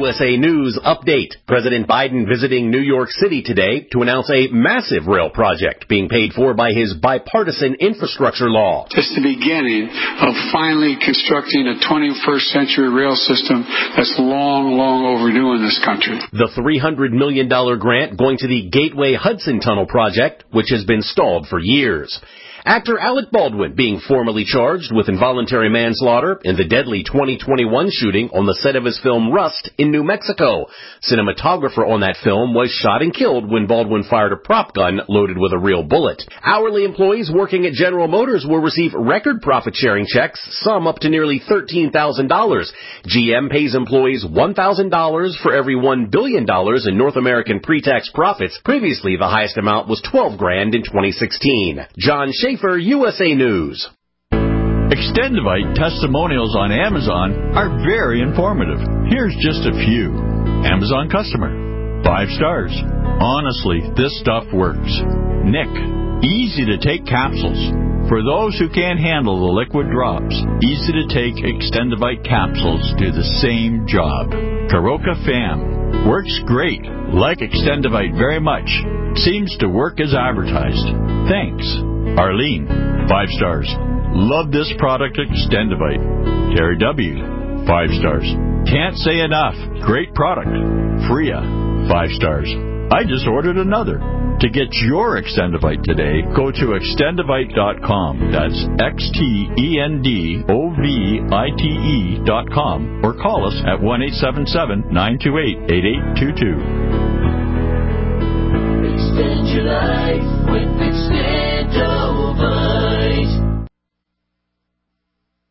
USA News update. President Biden visiting New York City today to announce a massive rail project being paid for by his bipartisan infrastructure law. It's the beginning of finally constructing a 21st century rail system that's long, long overdue in this country. The $300 million grant going to the Gateway Hudson Tunnel project, which has been stalled for years. Actor Alec Baldwin being formally charged with involuntary manslaughter in the deadly 2021 shooting on the set of his film Rust in New Mexico. Cinematographer on that film was shot and killed when Baldwin fired a prop gun loaded with a real bullet. Hourly employees working at General Motors will receive record profit-sharing checks, some up to nearly $13,000. GM pays employees $1,000 for every $1 billion in North American pre-tax profits. Previously, the highest amount was $12,000 in 2016. John Schaefer, USA News. Extendivite testimonials on Amazon are very informative. Here's just a few. Amazon customer. 5 stars. Honestly, this stuff works. Nick. Easy to take capsules. For those who can't handle the liquid drops, easy to take Extendivite capsules do the same job. Karoka Fam. Works great. Like Extendivite very much. Seems to work as advertised. Thanks. Arlene, 5 stars. Love this product, Extendivite. Terry W, 5 stars. Can't say enough. Great product. Freya, 5 stars. I just ordered another. To get your Extendivite today, go to extendivite.com. That's XTENDOVITE.com or call us at 1-877-928-8822. Extend your life with Extendovite.